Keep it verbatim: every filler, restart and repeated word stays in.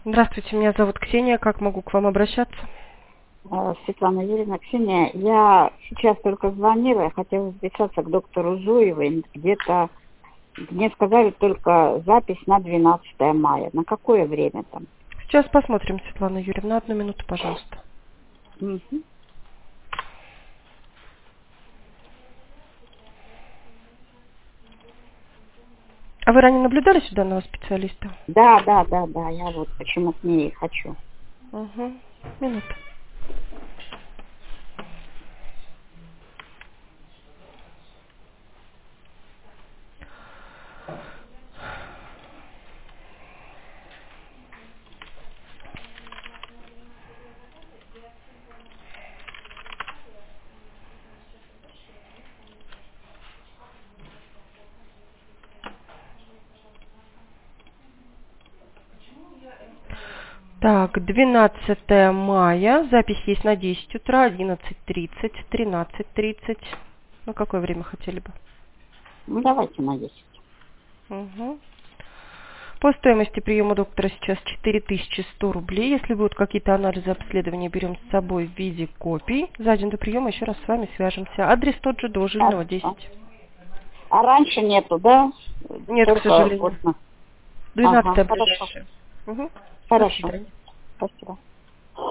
Здравствуйте, меня зовут Ксения. Как могу к вам обращаться? Э, Светлана Юрьевна, Ксения, я сейчас только звонила, я хотела записаться к доктору Зуевой. Где-то мне сказали только запись на двенадцатое мая. На какое время там? Сейчас посмотрим, Светлана Юрьевна. Одну минуту, пожалуйста. Мгм. А вы ранее наблюдались у данного специалиста? Да, да, да, да, я вот почему к ней хочу. Угу. Минуту. Так, двенадцатое мая. Запись есть на десять утра, одиннадцать тридцать, тринадцать тридцать. Ну, какое время хотели бы? Ну, давайте на десять. Угу. По стоимости приема доктора сейчас четыре тысячи сто рублей. Если будут какие-то анализы, обследования, берем с собой в виде копий. За день до приема еще раз с вами свяжемся. Адрес тот же, до Жильного, Хорошо. десять. А раньше нету, да? Нет, к Только сожалению. вот на... Ага, двенадцатое хорошо. ближайшее. Угу. До Хорошо. свидания. Спасибо.